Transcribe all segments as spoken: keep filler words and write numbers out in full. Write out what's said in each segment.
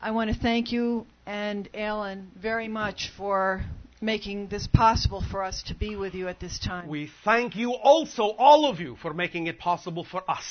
I want to thank you and Alan very much for making this possible for us to be with you at this time. We thank you also, all of you, for making it possible for us.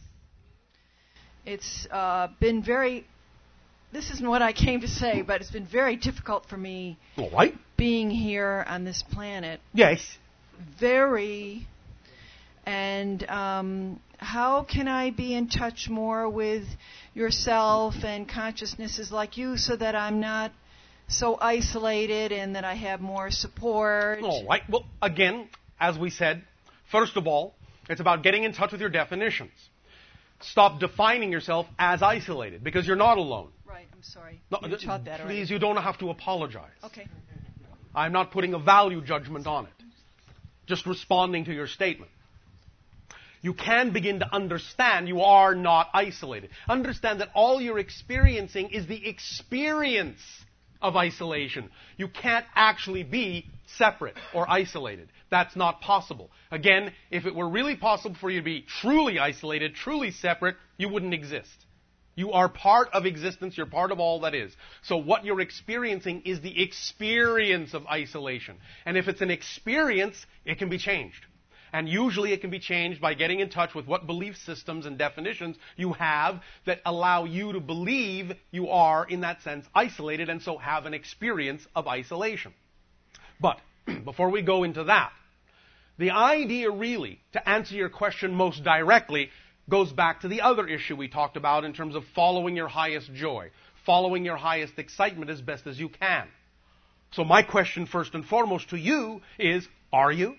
It's uh, been very, this isn't what I came to say, but it's been very difficult for me All right. being here on this planet. Yes. Very. And um, how can I be in touch more with yourself and consciousnesses like you so that I'm not so isolated and that I have more support? All right. Well, again, as we said, first of all, it's about getting in touch with your definitions. Stop defining yourself as isolated, because you're not alone. Right, I'm sorry. No, you taught that already. Please, you don't have to apologize. Okay. I'm not putting a value judgment on it. Just responding to your statement. You can begin to understand you are not isolated. Understand that all you're experiencing is the experience of isolation. You can't actually be separate or isolated. That's not possible. Again, if it were really possible for you to be truly isolated, truly separate, you wouldn't exist. You are part of existence. You're part of all that is. So what you're experiencing is the experience of isolation. And if it's an experience, it can be changed. And usually it can be changed by getting in touch with what belief systems and definitions you have that allow you to believe you are, in that sense, isolated and so have an experience of isolation. But before we go into that, the idea really, to answer your question most directly, goes back to the other issue we talked about in terms of following your highest joy, following your highest excitement as best as you can. So my question first and foremost to you is, are you?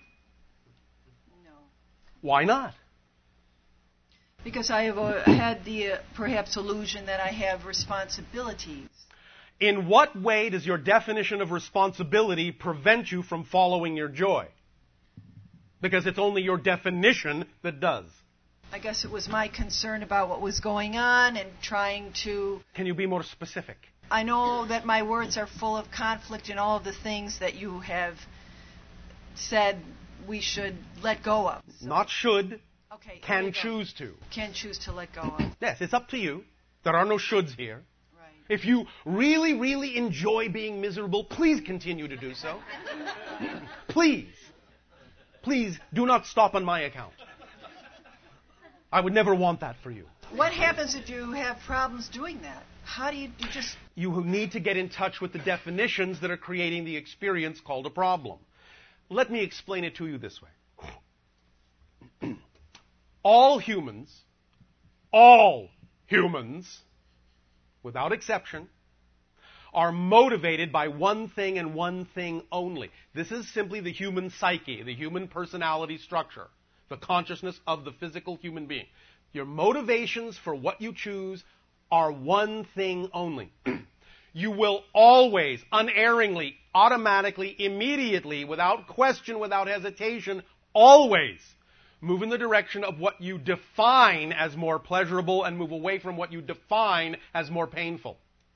Why not? Because I have uh, had the uh, perhaps illusion that I have responsibilities. In what way does your definition of responsibility prevent you from following your joy? Because it's only your definition that does. I guess it was my concern about what was going on and trying to... Can you be more specific? I know that my words are full of conflict in all of the things that you have said we should let go of. So. Not should. Okay. Can choose to. Can choose to let go of. Yes, it's up to you. There are no shoulds here. Right. If you really, really enjoy being miserable, please continue to do so. Please. Please do not stop on my account. I would never want that for you. What happens if you have problems doing that? How do you, you just... You need to get in touch with the definitions that are creating the experience called a problem. Let me explain it to you this way. All humans, all humans, without exception, are motivated by one thing and one thing only. This is simply the human psyche, the human personality structure, the consciousness of the physical human being. Your motivations for what you choose are one thing only. You will always, unerringly, automatically, immediately, without question, without hesitation, always move in the direction of what you define as more pleasurable and move away from what you define as more painful.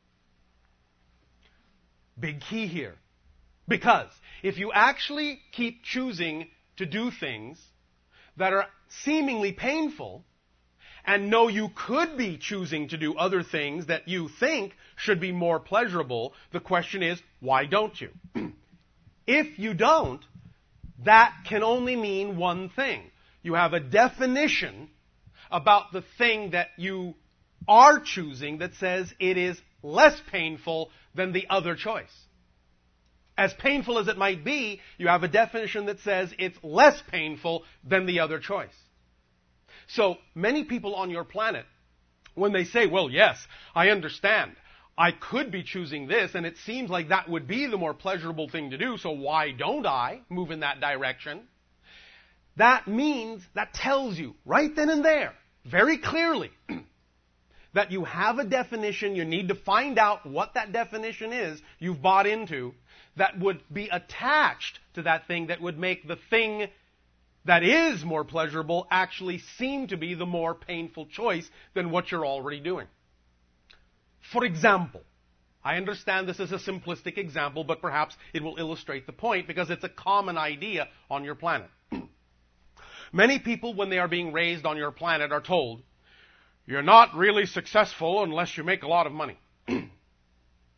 Big key here. Because if you actually keep choosing to do things that are seemingly painful, and know you could be choosing to do other things that you think should be more pleasurable, the question is, why don't you? If you don't, that can only mean one thing. You have a definition about the thing that you are choosing that says it is less painful than the other choice. As painful as it might be, you have a definition that says it's less painful than the other choice. So many people on your planet, when they say, well, yes, I understand. I could be choosing this, and it seems like that would be the more pleasurable thing to do, so why don't I move in that direction? That means, that tells you, right then and there, very clearly, that you have a definition, you need to find out what that definition is you've bought into, that would be attached to that thing that would make the thing that is more pleasurable actually seem to be the more painful choice than what you're already doing. For example, I understand this is a simplistic example, but perhaps it will illustrate the point because it's a common idea on your planet. Many people, when they are being raised on your planet, are told, you're not really successful unless you make a lot of money.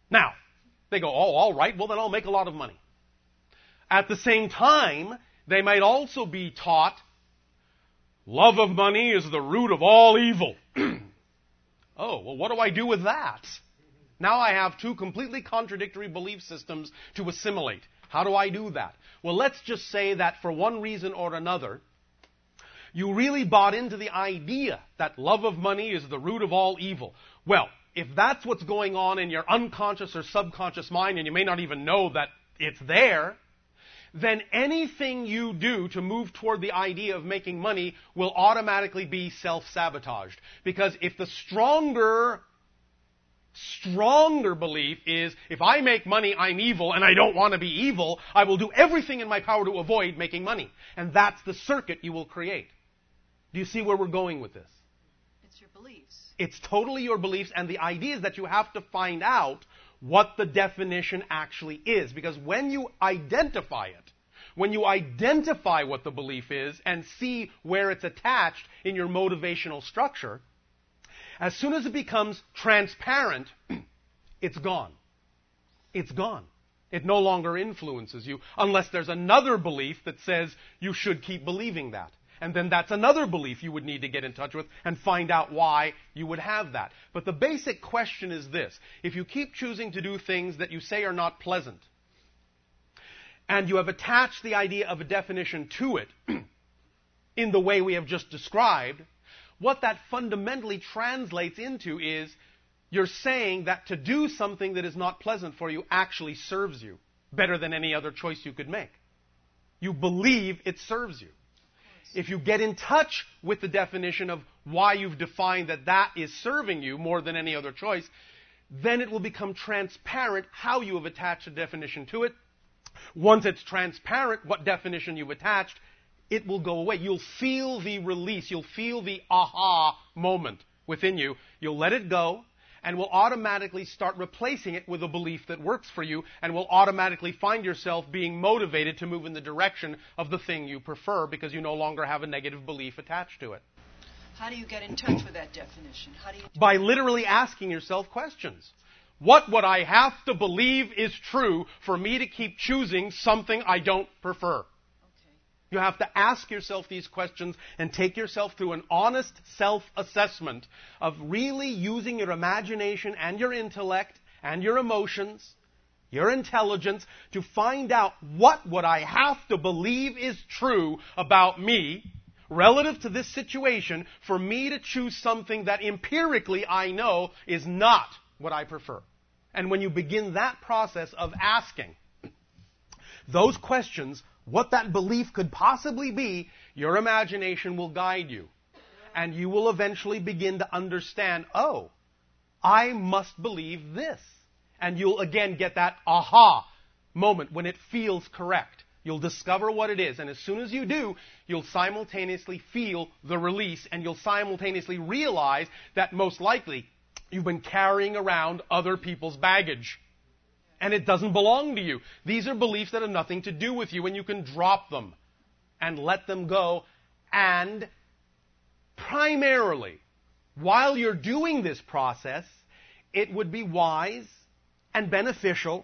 Now, they go, oh, all right, well then I'll make a lot of money. At the same time, they might also be taught, love of money is the root of all evil. Oh, well what do I do with that? Now I have two completely contradictory belief systems to assimilate. How do I do that? Well, let's just say that for one reason or another, you really bought into the idea that love of money is the root of all evil. Well, if that's what's going on in your unconscious or subconscious mind, and you may not even know that it's there, then anything you do to move toward the idea of making money will automatically be self-sabotaged. Because if the stronger, stronger belief is, if I make money, I'm evil, and I don't want to be evil, I will do everything in my power to avoid making money. And that's the circuit you will create. Do you see where we're going with this? It's your beliefs. It's totally your beliefs, and the idea is that you have to find out what the definition actually is. Because when you identify it, when you identify what the belief is and see where it's attached in your motivational structure, as soon as it becomes transparent, it's gone. It's gone. It no longer influences you unless there's another belief that says you should keep believing that. And then that's another belief you would need to get in touch with and find out why you would have that. But the basic question is this. If you keep choosing to do things that you say are not pleasant, and you have attached the idea of a definition to it in the way we have just described, what that fundamentally translates into is you're saying that to do something that is not pleasant for you actually serves you better than any other choice you could make. You believe it serves you. If you get in touch with the definition of why you've defined that that is serving you more than any other choice, then it will become transparent how you have attached a definition to it. Once it's transparent what definition you've attached, it will go away. You'll feel the release. You'll feel the aha moment within you. You'll let it go, and will automatically start replacing it with a belief that works for you, and will automatically find yourself being motivated to move in the direction of the thing you prefer because you no longer have a negative belief attached to it. How do you get in touch with that definition? How do you do By it? literally asking yourself questions. What would I have to believe is true for me to keep choosing something I don't prefer? You have to ask yourself these questions and take yourself through an honest self-assessment of really using your imagination and your intellect and your emotions, your intelligence, to find out what would I have to believe is true about me relative to this situation for me to choose something that empirically I know is not what I prefer. And when you begin that process of asking those questions, what that belief could possibly be, your imagination will guide you. And you will eventually begin to understand, oh, I must believe this. And you'll again get that aha moment when it feels correct. You'll discover what it is. And as soon as you do, you'll simultaneously feel the release, and you'll simultaneously realize that most likely you've been carrying around other people's baggage. And it doesn't belong to you. These are beliefs that have nothing to do with you, and you can drop them and let them go. And primarily, while you're doing this process, it would be wise and beneficial,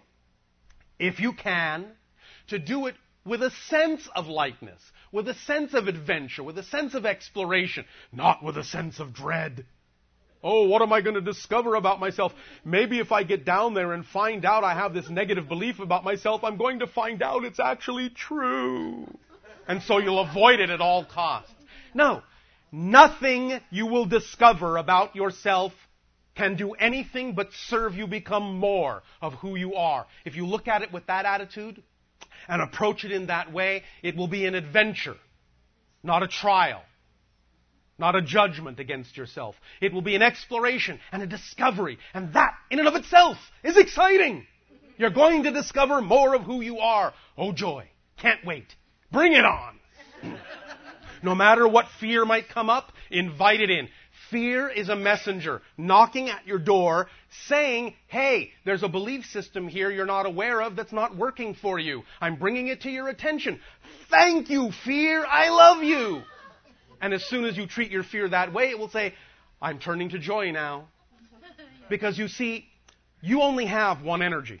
if you can, to do it with a sense of lightness, with a sense of adventure, with a sense of exploration, not with a sense of dread. Oh, what am I going to discover about myself? Maybe if I get down there and find out I have this negative belief about myself, I'm going to find out it's actually true. And so you'll avoid it at all costs. No, nothing you will discover about yourself can do anything but serve you become more of who you are. If you look at it with that attitude and approach it in that way, it will be an adventure, not a trial. Not a judgment against yourself. It will be an exploration and a discovery. And that, in and of itself, is exciting. You're going to discover more of who you are. Oh, joy. Can't wait. Bring it on. No matter what fear might come up, invite it in. Fear is a messenger knocking at your door saying, hey, there's a belief system here you're not aware of that's not working for you. I'm bringing it to your attention. Thank you, fear. I love you. And as soon as you treat your fear that way, it will say, I'm turning to joy now. Because you see, you only have one energy.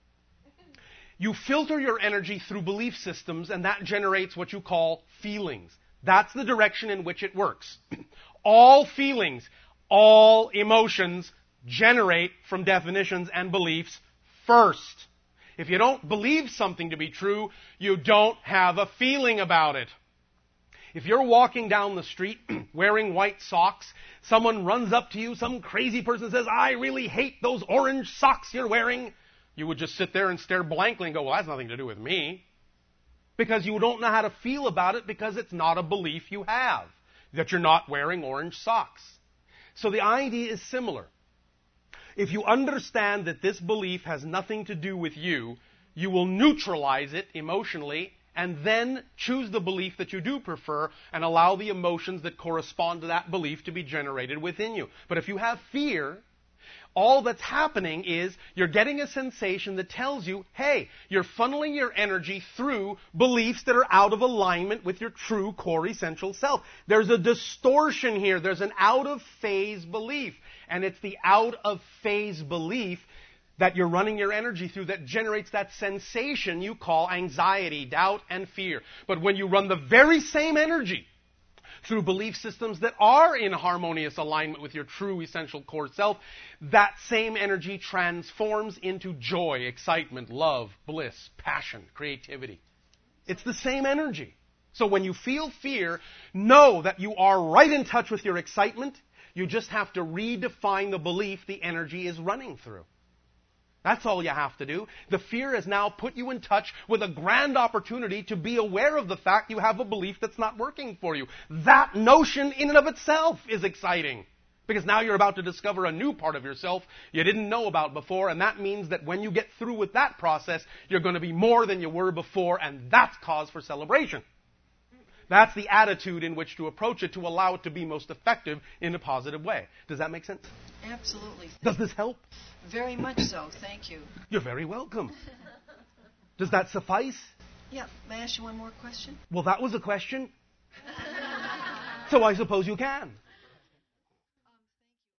You filter your energy through belief systems, and that generates what you call feelings. That's the direction in which it works. All feelings, all emotions generate from definitions and beliefs first. If you don't believe something to be true, you don't have a feeling about it. If you're walking down the street wearing white socks, someone runs up to you, some crazy person says, I really hate those orange socks you're wearing, you would just sit there and stare blankly and go, well, that's nothing to do with me. Because you don't know how to feel about it because it's not a belief you have, that you're not wearing orange socks. So the idea is similar. If you understand that this belief has nothing to do with you, you will neutralize it emotionally and then choose the belief that you do prefer and allow the emotions that correspond to that belief to be generated within you. But if you have fear, all that's happening is you're getting a sensation that tells you, hey, you're funneling your energy through beliefs that are out of alignment with your true core essential self. There's a distortion here. There's an out-of-phase belief. And it's the out-of-phase belief that you're running your energy through that generates that sensation you call anxiety, doubt, and fear. But when you run the very same energy through belief systems that are in harmonious alignment with your true essential core self, that same energy transforms into joy, excitement, love, bliss, passion, creativity. It's the same energy. So when you feel fear, know that you are right in touch with your excitement. You just have to redefine the belief the energy is running through. That's all you have to do. The fear has now put you in touch with a grand opportunity to be aware of the fact you have a belief that's not working for you. That notion in and of itself is exciting. Because now you're about to discover a new part of yourself you didn't know about before, and that means that when you get through with that process, you're going to be more than you were before, and that's cause for celebration. That's the attitude in which to approach it to allow it to be most effective in a positive way. Does that make sense? Absolutely. Does this help? Very much so. Thank you. You're very welcome. Does that suffice? Yeah. May I ask you one more question? Well, that was a question. So I suppose you can.